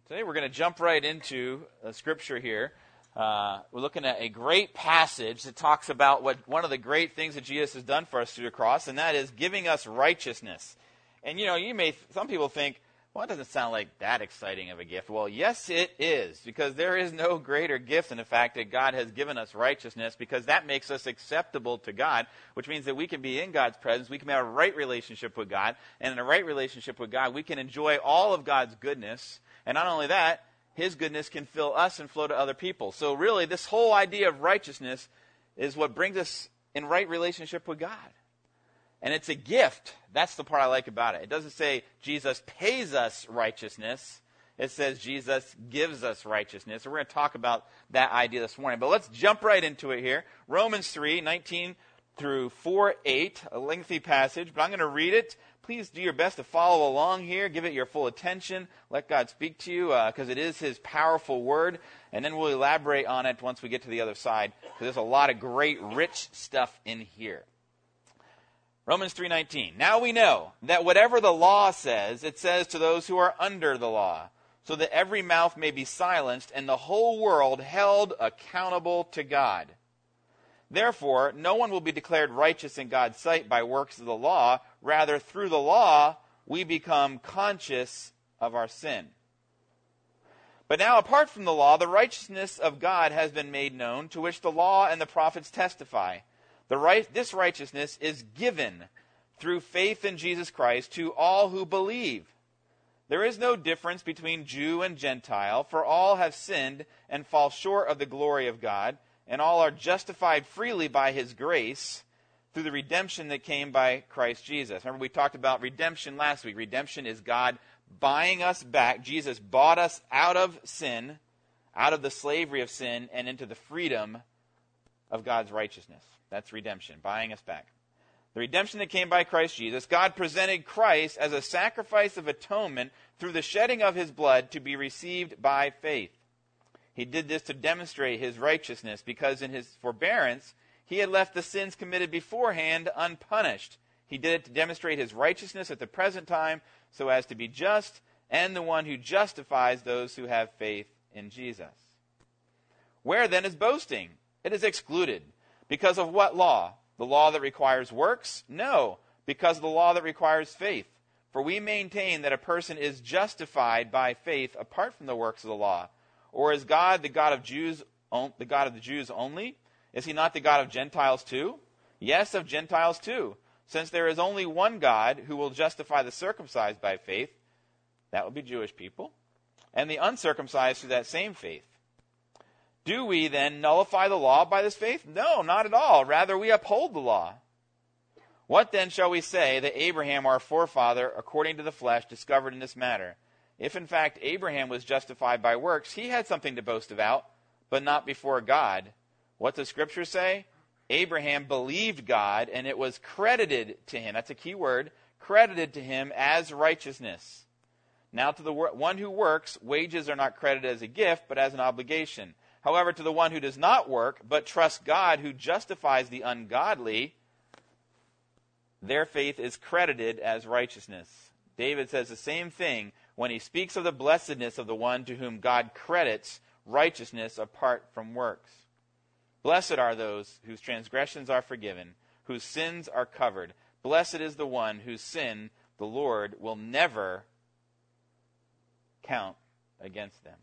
Today we're going to jump right into Scripture here. We're looking at a great passage that talks about one of the great things that Jesus has done for us through the cross, and that is giving us righteousness. And some people think, well, it doesn't sound like that exciting of a gift. Well, yes, it is, because there is no greater gift than the fact that God has given us righteousness, because that makes us acceptable to God, which means that we can be in God's presence, we can have a right relationship with God, and in a right relationship with God, we can enjoy all of God's goodness. And not only that, His goodness can fill us and flow to other people. So really, this whole idea of righteousness is what brings us in right relationship with God. And it's a gift. That's the part I like about it. It doesn't say Jesus pays us righteousness. It says Jesus gives us righteousness. And we're going to talk about that idea this morning. But let's jump right into it here. Romans 3:19 through 4:8, a lengthy passage, but I'm going to read it. Please do your best to follow along here. Give it your full attention. Let God speak to you, because it is His powerful word. And then we'll elaborate on it once we get to the other side, because there's a lot of great, rich stuff in here. Romans 3:19. Now we know that whatever the law says, it says to those who are under the law, so that every mouth may be silenced and the whole world held accountable to God. Therefore, no one will be declared righteous in God's sight by works of the law. Rather, through the law, we become conscious of our sin. But now, apart from the law, the righteousness of God has been made known, to which the law and the prophets testify. This righteousness is given through faith in Jesus Christ to all who believe. There is no difference between Jew and Gentile, for all have sinned and fall short of the glory of God, and all are justified freely by His grace through the redemption that came by Christ Jesus. Remember, we talked about redemption last week. Redemption is God buying us back. Jesus bought us out of sin, out of the slavery of sin, and into the freedom of God's righteousness. That's redemption, buying us back. The redemption that came by Christ Jesus, God presented Christ as a sacrifice of atonement through the shedding of His blood to be received by faith. He did this to demonstrate His righteousness, because in His forbearance, He had left the sins committed beforehand unpunished. He did it to demonstrate His righteousness at the present time, so as to be just and the one who justifies those who have faith in Jesus. Where then is boasting? It is excluded. Because of what law? The law that requires works? No, because of the law that requires faith. For we maintain that a person is justified by faith apart from the works of the law. Or is God the God of the Jews only? Is He not the God of Gentiles too? Yes, of Gentiles too. Since there is only one God who will justify the circumcised by faith, that would be Jewish people, and the uncircumcised through that same faith. Do we then nullify the law by this faith? No, not at all. Rather, we uphold the law. What then shall we say that Abraham, our forefather, according to the flesh, discovered in this matter? If in fact Abraham was justified by works, he had something to boast about, but not before God. What does Scripture say? Abraham believed God, and it was credited to him. That's a key word. Credited to him as righteousness. Now to the one who works, wages are not credited as a gift, but as an obligation. However, to the one who does not work, but trusts God who justifies the ungodly, their faith is credited as righteousness. David says the same thing when he speaks of the blessedness of the one to whom God credits righteousness apart from works. Blessed are those whose transgressions are forgiven, whose sins are covered. Blessed is the one whose sin the Lord will never count against them.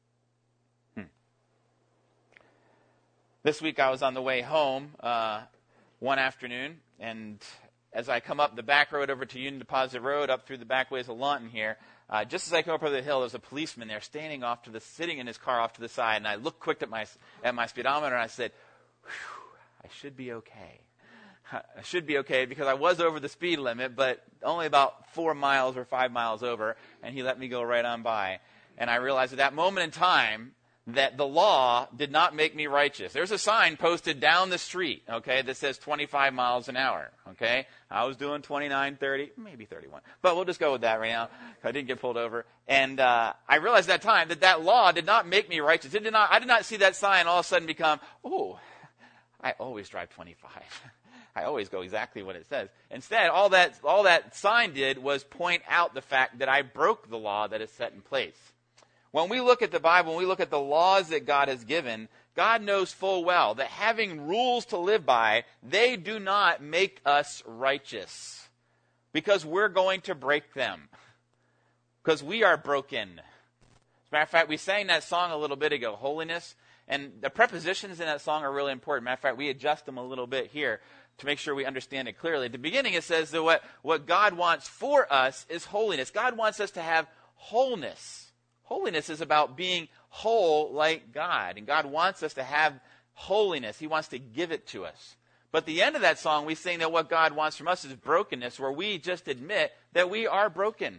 This week I was on the way home one afternoon, and as I come up the back road over to Union Deposit Road, up through the back ways of Lawton here, just as I come up over the hill, there's a policeman there sitting in his car off to the side, and I looked quick at my speedometer, and I said, I should be okay. I should be okay, because I was over the speed limit, but only about 4 miles or 5 miles over, and he let me go right on by. And I realized at that moment in time that the law did not make me righteous. There's a sign posted down the street, okay, that says 25 miles an hour, okay? I was doing 29, 30, maybe 31. But we'll just go with that right now. I didn't get pulled over. And I realized at that time that law did not make me righteous. I did not see that sign all of a sudden become, oh, I always drive 25. I always go exactly what it says. Instead, all that sign did was point out the fact that I broke the law that is set in place. When we look at the Bible, when we look at the laws that God has given, God knows full well that having rules to live by, they do not make us righteous. Because we're going to break them. Because we are broken. As a matter of fact, we sang that song a little bit ago, Holiness. And the prepositions in that song are really important. Matter of fact, we adjust them a little bit here to make sure we understand it clearly. At the beginning it says that what God wants for us is holiness. God wants us to have wholeness. Holiness is about being whole like God. And God wants us to have holiness. He wants to give it to us. But at the end of that song, we sing that what God wants from us is brokenness, where we just admit that we are broken.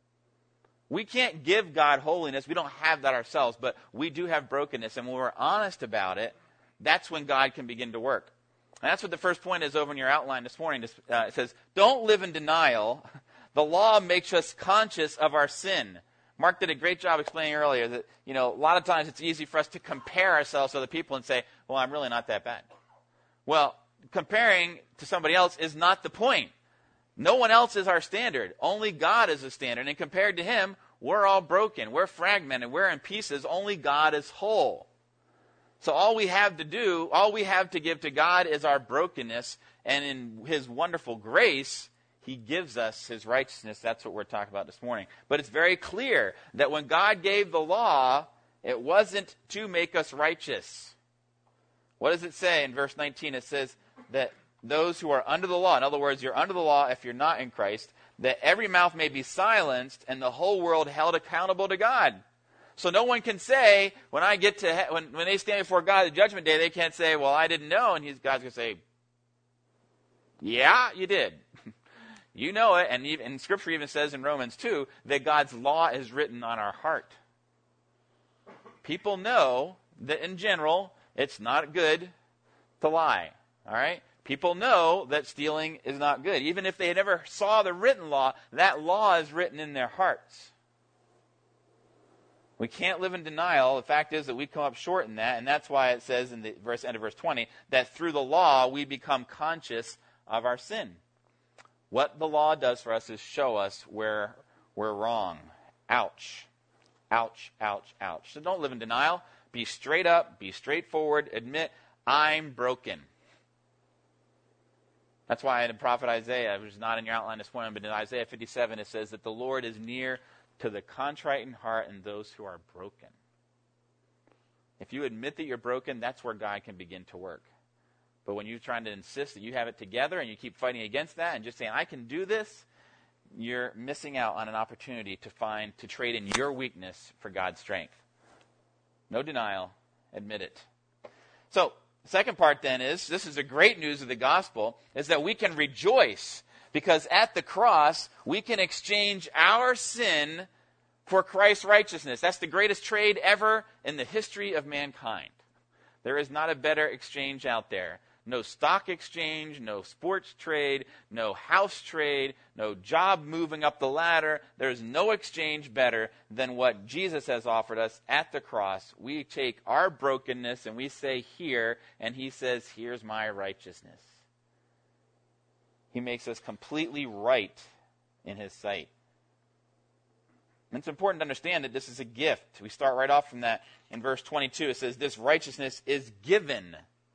We can't give God holiness. We don't have that ourselves, but we do have brokenness. And when we're honest about it, that's when God can begin to work. And that's what the first point is over in your outline this morning. It says, don't live in denial. The law makes us conscious of our sin. Mark did a great job explaining earlier that, a lot of times it's easy for us to compare ourselves to other people and say, well, I'm really not that bad. Well, comparing to somebody else is not the point. No one else is our standard. Only God is the standard. And compared to him, we're all broken. We're fragmented. We're in pieces. Only God is whole. So all we have to give to God is our brokenness. And in his wonderful grace, he gives us his righteousness. That's what we're talking about this morning. But it's very clear that when God gave the law, it wasn't to make us righteous. What does it say in verse 19? It says that those who are under the law, in other words, you're under the law if you're not in Christ, that every mouth may be silenced and the whole world held accountable to God. So no one can say, when they stand before God at Judgment Day, they can't say, well, I didn't know. And God's going to say, yeah, you did. You know it. And Scripture even says in Romans 2 that God's law is written on our heart. People know that in general, it's not good to lie. All right? People know that stealing is not good. Even if they never saw the written law, that law is written in their hearts. We can't live in denial. The fact is that we come up short in that, and that's why it says in the end of verse 20 that through the law we become conscious of our sin. What the law does for us is show us where we're wrong. Ouch. Ouch, ouch, ouch. So don't live in denial. Be straight up. Be straightforward. Admit, I'm broken. That's why in the prophet Isaiah, which is not in your outline this morning, but in Isaiah 57, it says that the Lord is near to the contrite in heart and those who are broken. If you admit that you're broken, that's where God can begin to work. But when you're trying to insist that you have it together and you keep fighting against that and just saying, I can do this, you're missing out on an opportunity to trade in your weakness for God's strength. No denial. Admit it. So, the second part then is, this is the great news of the gospel, is that we can rejoice because at the cross, we can exchange our sin for Christ's righteousness. That's the greatest trade ever in the history of mankind. There is not a better exchange out there. No stock exchange, no sports trade, no house trade, no job moving up the ladder. There's no exchange better than what Jesus has offered us at the cross. We take our brokenness and we say here, and he says, here's my righteousness. He makes us completely right in his sight. And it's important to understand that this is a gift. We start right off from that in verse 22. It says, this righteousness is given.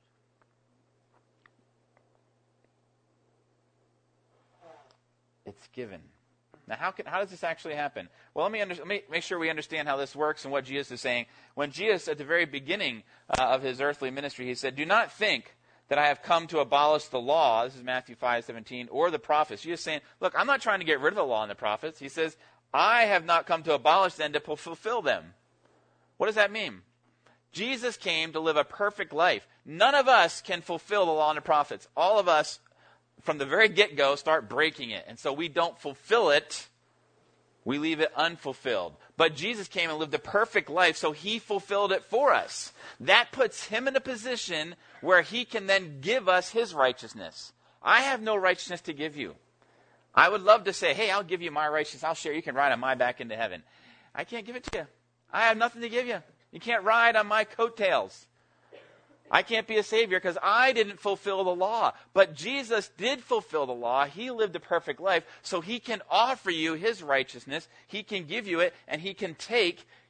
It's given. Now, how does this actually happen? Well, let me make sure we understand how this works and what Jesus is saying. When Jesus, at the very beginning of his earthly ministry, he said, do not think that I have come to abolish the law. This is Matthew 5:17, or the prophets. Jesus is saying, look, I'm not trying to get rid of the law and the prophets. He says, I have not come to abolish them, to fulfill them. What does that mean? Jesus came to live a perfect life. None of us can fulfill the law and the prophets. All of us, from the very get-go, start breaking it. And so we don't fulfill it. We leave it unfulfilled. But Jesus came and lived a perfect life, so he fulfilled it for us. That puts him in a position where he can then give us his righteousness. I have no righteousness to give you. I would love to say, hey, I'll give you my righteousness. I'll share. You can ride on my back into heaven. I can't give it to you. I have nothing to give you. You can't ride on my coattails. I can't be a savior because I didn't fulfill the law. But Jesus did fulfill the law. He lived a perfect life, so he can offer you his righteousness. He can give you it, and he can take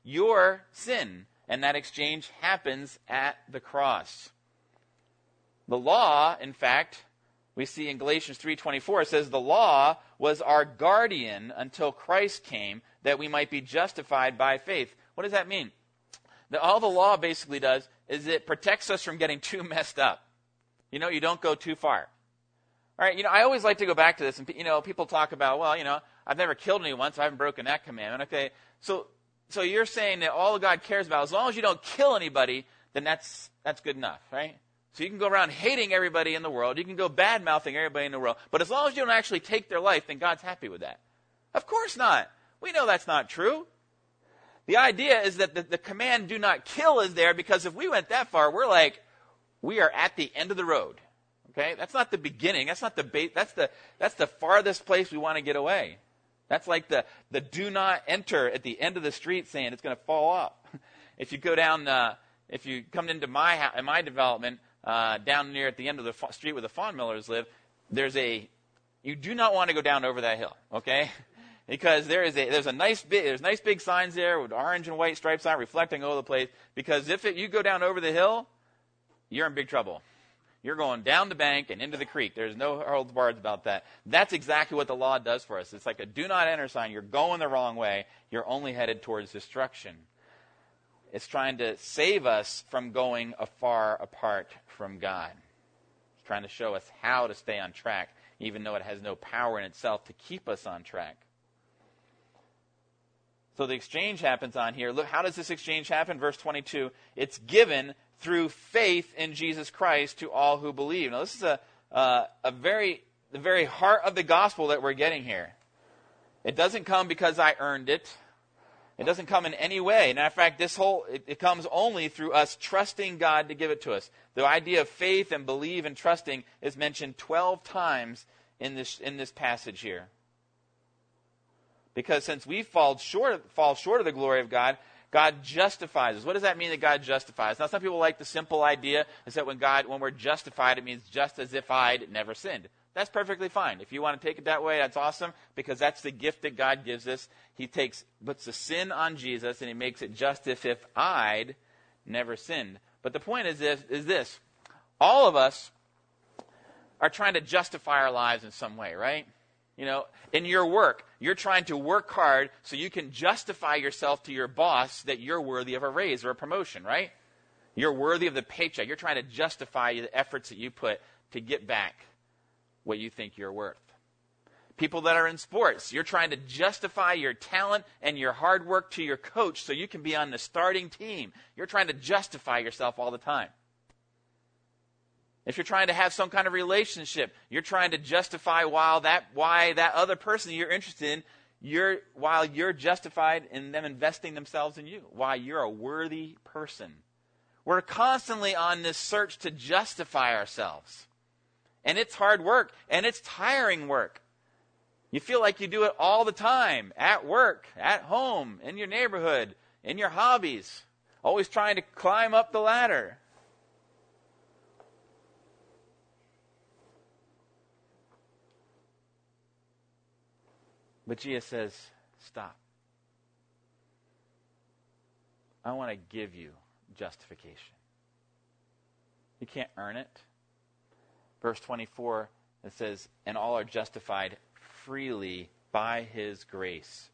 your sin. And that exchange happens at the cross. The law, in fact, we see in Galatians 3:24, it says, the law was our guardian until Christ came, that we might be justified by faith. What does that mean? All the law basically does is it protects us from getting too messed up. You don't go too far. All right, I always like to go back to this, and people talk about, well, I've never killed anyone, so I haven't broken that commandment. Okay, so you're saying that all God cares about, as long as you don't kill anybody, then that's good enough, right? So you can go around hating everybody in the world. You can go bad-mouthing everybody in the world. But as long as you don't actually take their life, then God's happy with that. Of course not. We know that's not true. The idea is that the command do not kill is there because if we went that far, we are at the end of the road. Okay? That's not the beginning. That's not the base. That's the farthest place we want to get away. That's like the do not enter at the end of the street saying it's going to fall off. If you go down, if you come into my development, down near at the end of the street where the Fawn Millers live, you do not want to go down over that hill, okay? Because there's nice big signs there with orange and white stripes on it reflecting all over the place. Because if you go down over the hill, you're in big trouble. You're going down the bank and into the creek. There's no holds barred about that. That's exactly what the law does for us. It's like a do not enter sign. You're going the wrong way. You're only headed towards destruction. It's trying to save us from going afar apart from God. It's trying to show us how to stay on track, even though it has no power in itself to keep us on track. So the exchange happens on here. Look, how does this exchange happen? Verse 22, it's given through faith in Jesus Christ to all who believe. Now, this is the very heart of the gospel that we're getting here. It doesn't come because I earned it. It doesn't come in any way. And in fact, it comes only through us trusting God to give it to us. The idea of faith and believe and trusting is mentioned 12 times in this passage here. Because since we fall short of the glory of God, God justifies us. What does that mean that God justifies? Now, some people like the simple idea is that when we're justified, it means just as if I'd never sinned. That's perfectly fine. If you want to take it that way, that's awesome, because that's the gift that God gives us. He puts the sin on Jesus, and he makes it just as if I'd never sinned. But the point is this. All of us are trying to justify our lives in some way, right? In your work, you're trying to work hard so you can justify yourself to your boss that you're worthy of a raise or a promotion, right? You're worthy of the paycheck. You're trying to justify the efforts that you put to get back what you think you're worth. People that are in sports, you're trying to justify your talent and your hard work to your coach so you can be on the starting team. You're trying to justify yourself all the time. If you're trying to have some kind of relationship, you're trying to justify why that other person you're interested in, while you're justified in them investing themselves in you, why you're a worthy person. We're constantly on this search to justify ourselves. And it's hard work, and it's tiring work. You feel like you do it all the time, at work, at home, in your neighborhood, in your hobbies, always trying to climb up the ladder. But Jesus says, stop. I want to give you justification. You can't earn it. Verse 24, it says, and all are justified freely by his grace.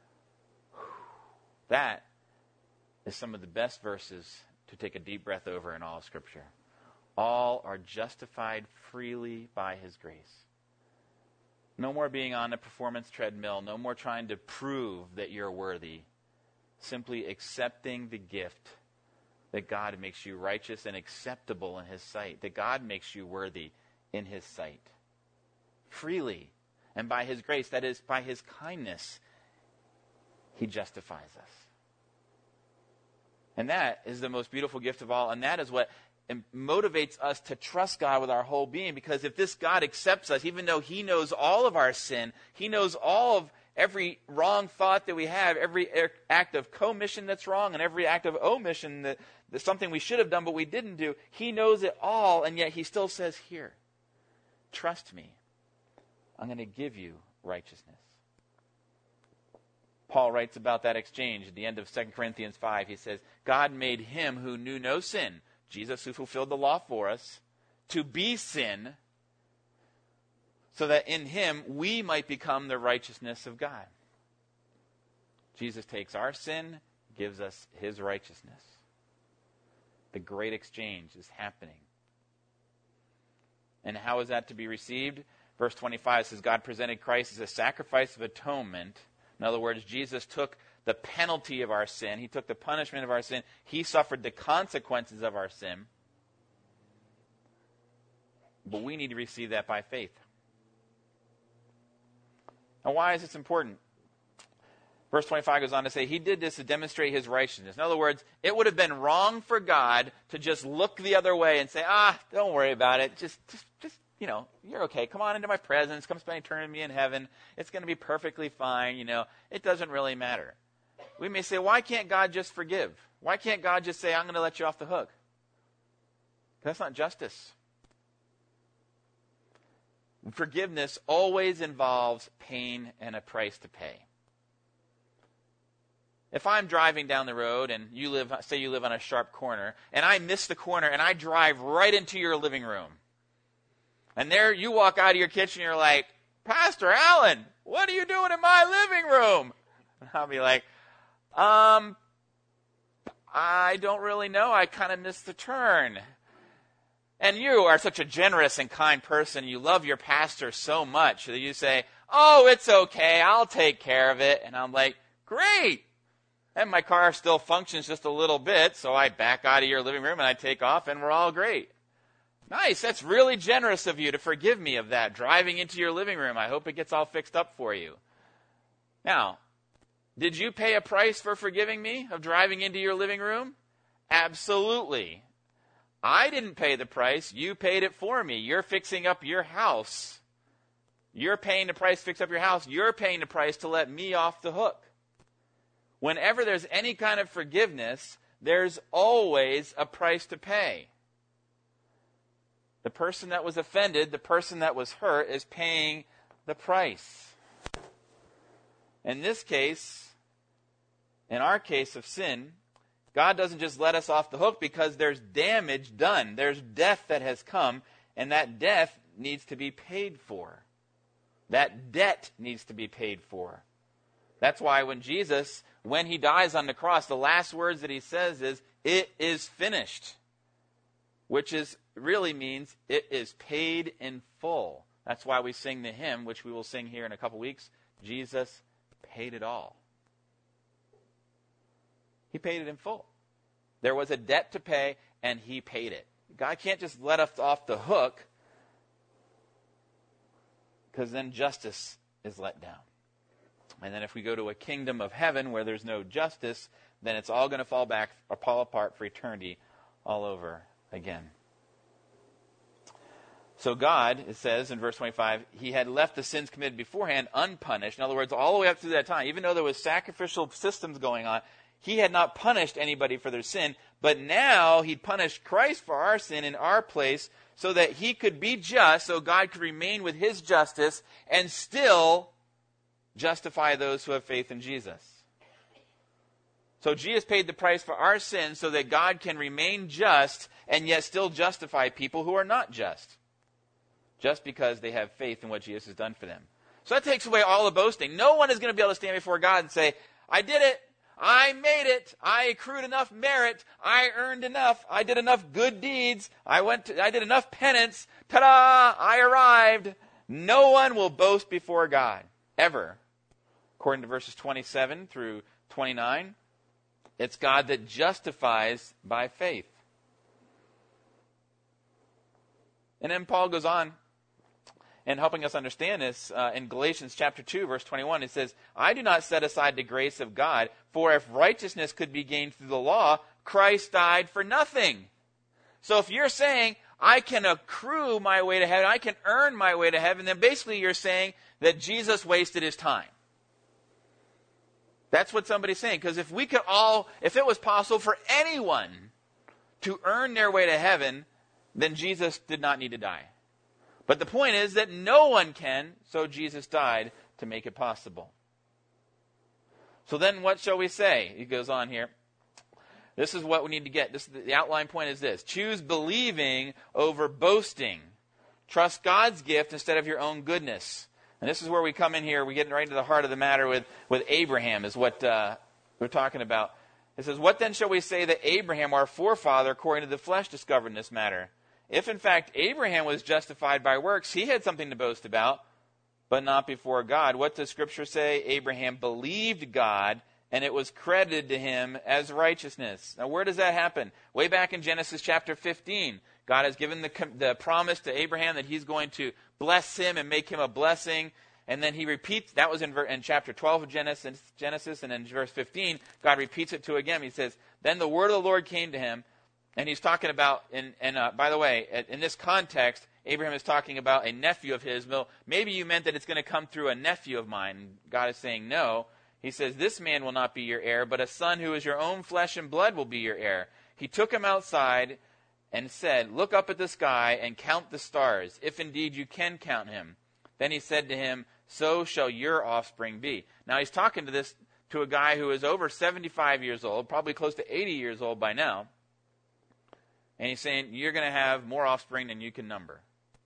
That is some of the best verses to take a deep breath over in all of Scripture. All are justified freely by his grace. No more being on a performance treadmill. No more trying to prove that you're worthy. Simply accepting the gift that God makes you righteous and acceptable in his sight. That God makes you worthy in his sight. Freely. And by his grace, that is, by his kindness, he justifies us. And that is the most beautiful gift of all. And that is what motivates us to trust God with our whole being, because if this God accepts us, even though he knows all of our sin, he knows all of every wrong thought that we have, every act of commission that's wrong, and every act of omission that's something we should have done but we didn't do, he knows it all, and yet he still says, here, trust me. I'm going to give you righteousness. Paul writes about that exchange at the end of 2 Corinthians 5. He says, God made him who knew no sin, Jesus who fulfilled the law for us, to be sin, so that in him we might become the righteousness of God. Jesus takes our sin, gives us his righteousness. The great exchange is happening. And how is that to be received? Verse 25 says, God presented Christ as a sacrifice of atonement. In other words, Jesus took the penalty of our sin. He took the punishment of our sin. He suffered the consequences of our sin. But we need to receive that by faith. Now, why is this important? Verse 25 goes on to say, he did this to demonstrate his righteousness. In other words, it would have been wrong for God to just look the other way and say, don't worry about it. Just, you're okay. Come on into my presence. Come spend eternity with me in heaven. It's going to be perfectly fine. It doesn't really matter. We may say, why can't God just forgive? Why can't God just say, I'm going to let you off the hook? That's not justice. Forgiveness always involves pain and a price to pay. If I'm driving down the road and you live on a sharp corner, and I miss the corner and I drive right into your living room, and there you walk out of your kitchen and you're like, Pastor Allen, what are you doing in my living room? And I'll be like, I don't really know. I kind of missed the turn. And you are such a generous and kind person. You love your pastor so much that you say, oh, it's okay. I'll take care of it. And I'm like, great. And my car still functions just a little bit, so I back out of your living room and I take off and we're all great. Nice. That's really generous of you to forgive me of that, driving into your living room. I hope it gets all fixed up for you. Now, did you pay a price for forgiving me of driving into your living room? Absolutely. I didn't pay the price. You paid it for me. You're fixing up your house. You're paying the price to fix up your house. You're paying the price to let me off the hook. Whenever there's any kind of forgiveness, there's always a price to pay. The person that was offended, the person that was hurt, is paying the price. In this case, in our case of sin, God doesn't just let us off the hook because there's damage done. There's death that has come, and that death needs to be paid for. That debt needs to be paid for. That's why when Jesus, when he dies on the cross, the last words that he says is, it is finished. Which really means it is paid in full. That's why we sing the hymn, which we will sing here in a couple weeks, Jesus paid it all. He paid it in full. There was a debt to pay, and he paid it. God can't just let us off the hook, because then justice is let down. And then if we go to a kingdom of heaven where there's no justice, then it's all going to fall apart for eternity all over again. So God, it says in verse 25, he had left the sins committed beforehand unpunished. In other words, all the way up through that time, even though there was sacrificial systems going on, he had not punished anybody for their sin, but now he'd punished Christ for our sin in our place so that he could be just, so God could remain with his justice and still justify those who have faith in Jesus. So Jesus paid the price for our sins so that God can remain just and yet still justify people who are not just because they have faith in what Jesus has done for them. So that takes away all the boasting. No one is going to be able to stand before God and say, I did it. I made it. I accrued enough merit. I earned enough. I did enough good deeds. I did enough penance. Ta-da! I arrived. No one will boast before God, ever. According to verses 27 through 29, it's God that justifies by faith. And then Paul goes on and helping us understand this in Galatians chapter 2, verse 21, it says, I do not set aside the grace of God, for if righteousness could be gained through the law, Christ died for nothing. So if you're saying, I can accrue my way to heaven, I can earn my way to heaven, then basically you're saying that Jesus wasted his time. That's what somebody's saying. Because if it was possible for anyone to earn their way to heaven, then Jesus did not need to die. But the point is that no one can, so Jesus died to make it possible. So then what shall we say? He goes on here. This is what we need to get. The outline point is this. Choose believing over boasting. Trust God's gift instead of your own goodness. And this is where we come in here. We get right into the heart of the matter with Abraham is what we're talking about. It says, what then shall we say that Abraham, our forefather, according to the flesh, discovered in this matter? If in fact Abraham was justified by works, he had something to boast about, but not before God. What does Scripture say? Abraham believed God, and it was credited to him as righteousness. Now, where does that happen? Way back in Genesis chapter 15. God has given the promise to Abraham that he's going to bless him and make him a blessing. And then he repeats, that was in chapter 12 of Genesis, and in verse 15, God repeats it to again. He says, then the word of the Lord came to him, and he's talking about, by the way, in this context, Abraham is talking about a nephew of his. Well, maybe you meant that it's going to come through a nephew of mine. God is saying no. He says, this man will not be your heir, but a son who is your own flesh and blood will be your heir. He took him outside and said, look up at the sky and count the stars, if indeed you can count him. Then he said to him, so shall your offspring be. Now he's talking to a guy who is over 75 years old, probably close to 80 years old by now. And he's saying, you're going to have more offspring than you can number.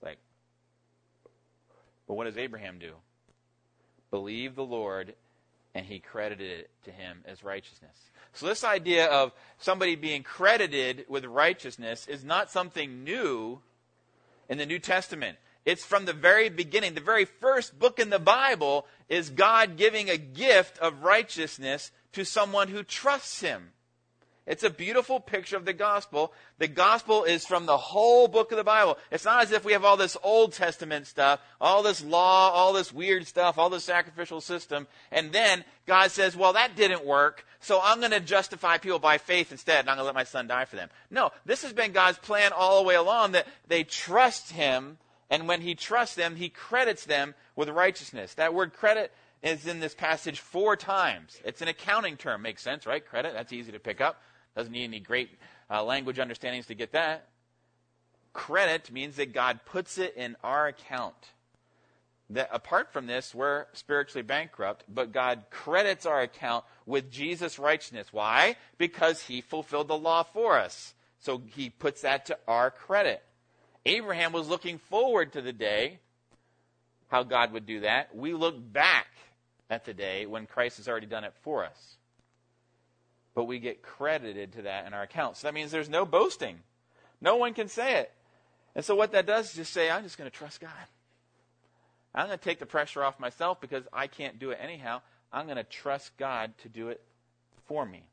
But what does Abraham do? Believe the Lord, and he credited it to him as righteousness. So this idea of somebody being credited with righteousness is not something new in the New Testament. It's from the very beginning. The very first book in the Bible is God giving a gift of righteousness to someone who trusts him. It's a beautiful picture of the gospel. The gospel is from the whole book of the Bible. It's not as if we have all this Old Testament stuff, all this law, all this weird stuff, all this sacrificial system, and then God says, well, that didn't work, so I'm going to justify people by faith instead, and I'm going to let my son die for them. No, this has been God's plan all the way along, that they trust him, and when he trusts them, he credits them with righteousness. That word credit is in this passage 4 times. It's an accounting term. Makes sense, right? Credit, that's easy to pick up. Doesn't need any great language understandings to get that. Credit means that God puts it in our account. That apart from this, we're spiritually bankrupt, but God credits our account with Jesus' righteousness. Why? Because he fulfilled the law for us. So he puts that to our credit. Abraham was looking forward to the day how God would do that. We look back at the day when Christ has already done it for us. But we get credited to that in our account. So that means there's no boasting. No one can say it. And so what that does is just say, I'm just going to trust God. I'm going to take the pressure off myself because I can't do it anyhow. I'm going to trust God to do it for me.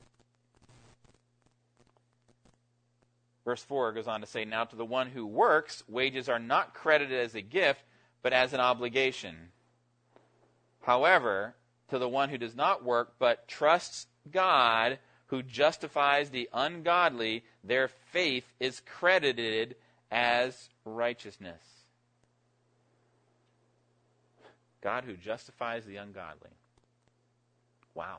Verse 4 goes on to say, now to the one who works, wages are not credited as a gift, but as an obligation. However, to the one who does not work, but trusts God, who justifies the ungodly, their faith is credited as righteousness. God who justifies the ungodly. Wow.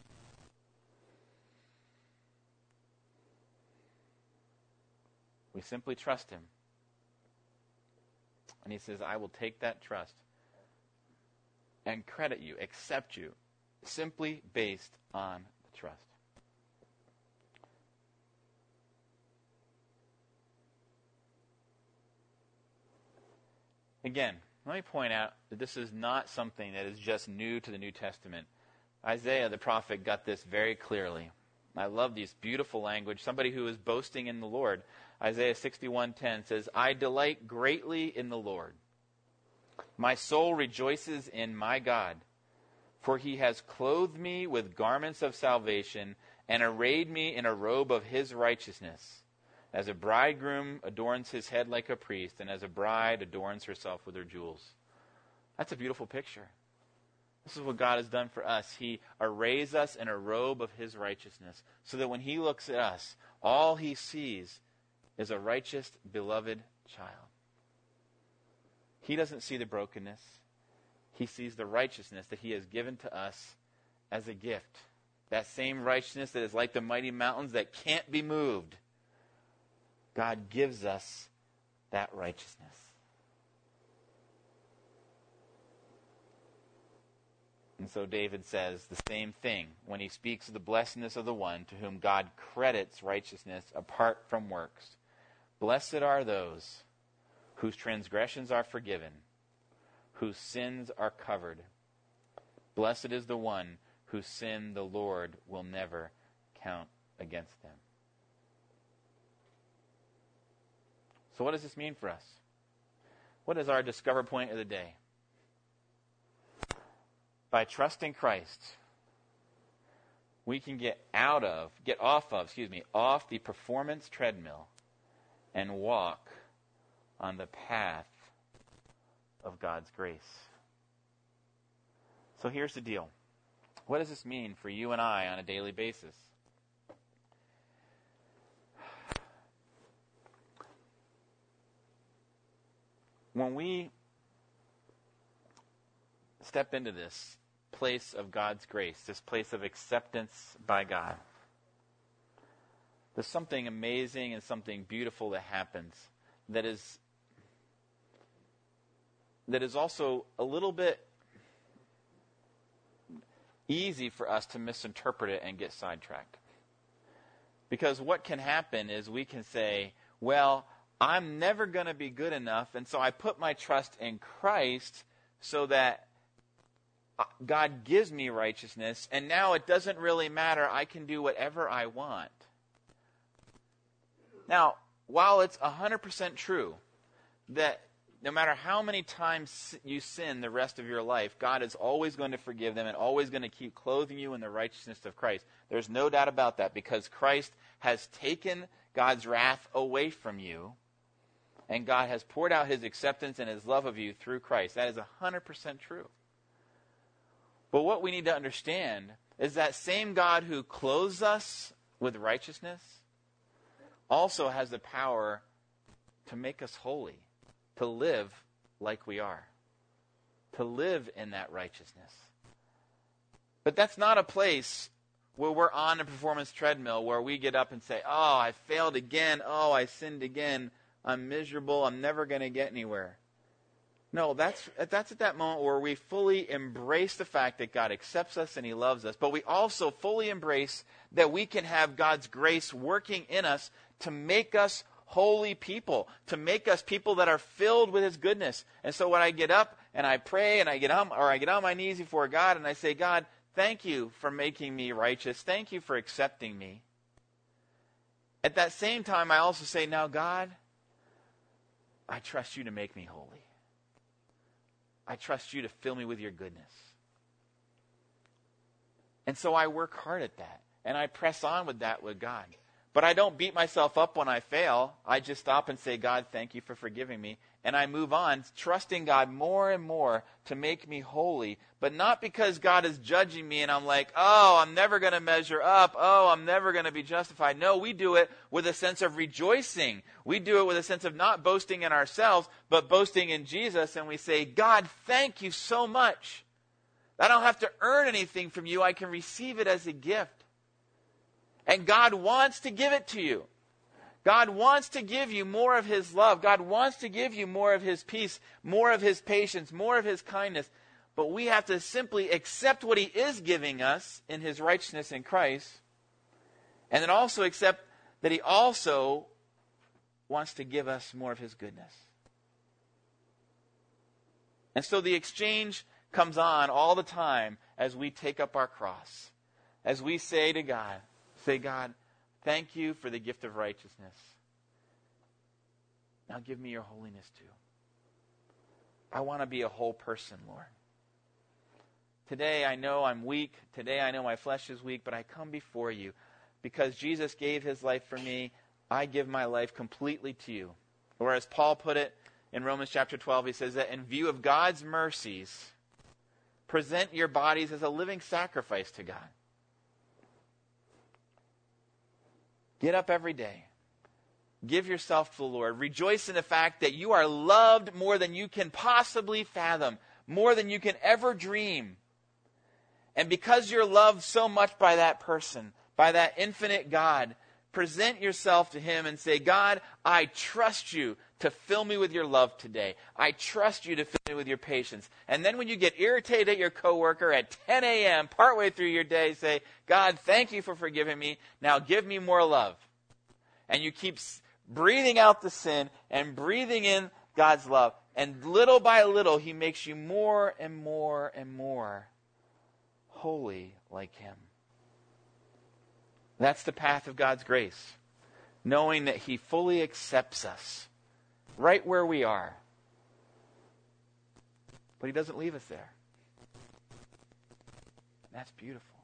We simply trust him. And he says, I will take that trust and credit you, accept you, simply based on the trust. Again, let me point out that this is not something that is just new to the New Testament. Isaiah the prophet got this very clearly. I love these beautiful language. Somebody who is boasting in the Lord. Isaiah 61:10 says, I delight greatly in the Lord. My soul rejoices in my God. For he has clothed me with garments of salvation and arrayed me in a robe of his righteousness. As a bridegroom adorns his head like a priest, and as a bride adorns herself with her jewels. That's a beautiful picture. This is what God has done for us. He arrays us in a robe of his righteousness, so that when he looks at us, all he sees is a righteous, beloved child. He doesn't see the brokenness. He sees the righteousness that he has given to us as a gift. That same righteousness that is like the mighty mountains that can't be moved. God gives us that righteousness. And so David says the same thing when he speaks of the blessedness of the one to whom God credits righteousness apart from works. Blessed are those whose transgressions are forgiven, whose sins are covered. Blessed is the one whose sin the Lord will never count against them. So what does this mean for us? What is our discover point of the day? By trusting Christ, we can get off the performance treadmill and walk on the path of God's grace. So here's the deal. What does this mean for you and I on a daily basis? When we step into this place of God's grace, this place of acceptance by God, there's something amazing and something beautiful that happens that is also a little bit easy for us to misinterpret it and get sidetracked. Because what can happen is we can say, well, I'm never going to be good enough, and so I put my trust in Christ so that God gives me righteousness, and now it doesn't really matter. I can do whatever I want. Now, while it's 100% true that no matter how many times you sin the rest of your life, God is always going to forgive them and always going to keep clothing you in the righteousness of Christ. There's no doubt about that, because Christ has taken God's wrath away from you, and God has poured out his acceptance and his love of you through Christ. That is 100% true. But what we need to understand is that same God who clothes us with righteousness also has the power to make us holy, to live like we are, to live in that righteousness. But that's not a place where we're on a performance treadmill where we get up and say, oh, I failed again, oh, I sinned again, I'm miserable, I'm never going to get anywhere. No, that's at that moment where we fully embrace the fact that God accepts us and he loves us, but we also fully embrace that we can have God's grace working in us to make us holy people, to make us people that are filled with his goodness. And so when I get up and I pray and I get on my knees before God and I say, God, thank you for making me righteous. Thank you for accepting me. At that same time, I also say, now God, I trust you to make me holy. I trust you to fill me with your goodness. And so I work hard at that. And I press on with that with God. But I don't beat myself up when I fail. I just stop and say, God, thank you for forgiving me. And I move on, trusting God more and more to make me holy. But not because God is judging me and I'm like, oh, I'm never going to measure up. Oh, I'm never going to be justified. No, we do it with a sense of rejoicing. We do it with a sense of not boasting in ourselves, but boasting in Jesus. And we say, God, thank you so much. I don't have to earn anything from you. I can receive it as a gift. And God wants to give it to you. God wants to give you more of his love. God wants to give you more of his peace, more of his patience, more of his kindness. But we have to simply accept what he is giving us in his righteousness in Christ. And then also accept that he also wants to give us more of his goodness. And so the exchange comes on all the time as we take up our cross. As we say to God, God, thank you for the gift of righteousness. Now give me your holiness too. I want to be a whole person, Lord. Today I know I'm weak. Today I know my flesh is weak, but I come before you. Because Jesus gave his life for me, I give my life completely to you. Or as Paul put it in Romans chapter 12, he says that in view of God's mercies, present your bodies as a living sacrifice to God. Get up every day. Give yourself to the Lord. Rejoice in the fact that you are loved more than you can possibly fathom, more than you can ever dream. And because you're loved so much by that person, by that infinite God, present yourself to him and say, God, I trust you to fill me with your love today. I trust you to fill me with your patience. And then when you get irritated at your coworker at 10 a.m., partway through your day, say, God, thank you for forgiving me. Now give me more love. And you keep breathing out the sin and breathing in God's love. And little by little, he makes you more and more and more holy like him. That's the path of God's grace. Knowing that he fully accepts us right where we are. But he doesn't leave us there. That's beautiful.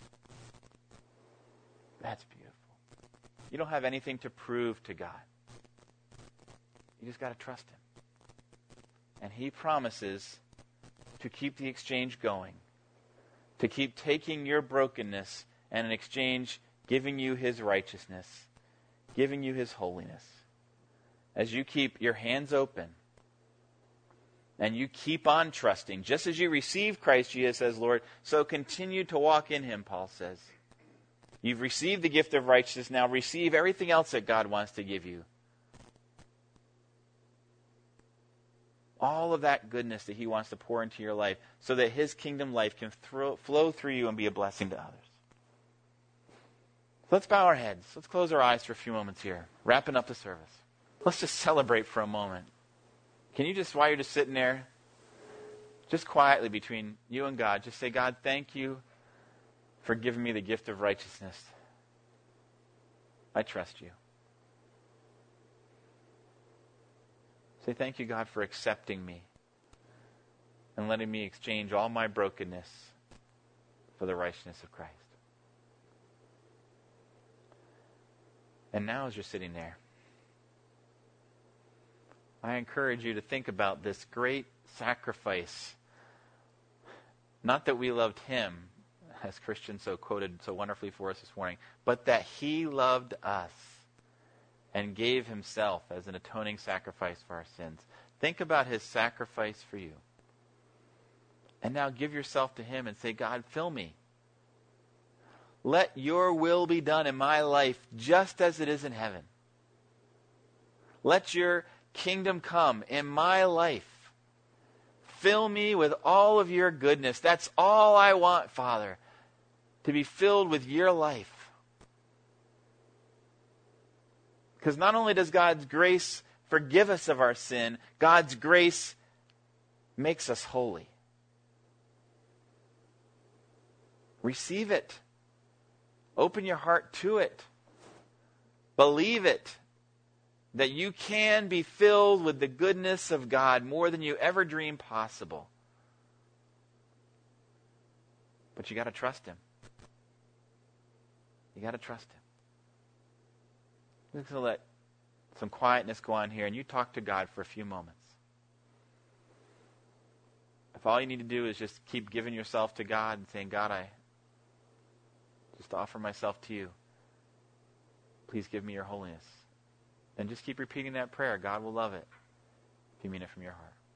That's beautiful. You don't have anything to prove to God. You just got to trust him. And he promises to keep the exchange going. To keep taking your brokenness and in exchange giving you his righteousness, giving you his holiness. As you keep your hands open and you keep on trusting, just as you receive Christ Jesus as Lord, so continue to walk in him, Paul says. You've received the gift of righteousness, now receive everything else that God wants to give you. All of that goodness that he wants to pour into your life so that his kingdom life can flow through you and be a blessing to others. Let's bow our heads. Let's close our eyes for a few moments here, wrapping up the service. Let's just celebrate for a moment. Can you just, while you're just sitting there, just quietly between you and God, just say, God, thank you for giving me the gift of righteousness. I trust you. Say, thank you, God, for accepting me and letting me exchange all my brokenness for the righteousness of Christ. And now as you're sitting there, I encourage you to think about this great sacrifice. Not that we loved him, as Christian so quoted so wonderfully for us this morning, but that he loved us and gave himself as an atoning sacrifice for our sins. Think about his sacrifice for you. And now give yourself to him and say, God, fill me. Let your will be done in my life just as it is in heaven. Let your kingdom come in my life. Fill me with all of your goodness. That's all I want, Father, to be filled with your life. Because not only does God's grace forgive us of our sin, God's grace makes us holy. Receive it. Open your heart to it. Believe it. That you can be filled with the goodness of God more than you ever dreamed possible. But you got to trust him. You got to trust him. We're going to let some quietness go on here and you talk to God for a few moments. If all you need to do is just keep giving yourself to God and saying, God, I just offer myself to you. Please give me your holiness. And just keep repeating that prayer. God will love it if you mean it from your heart.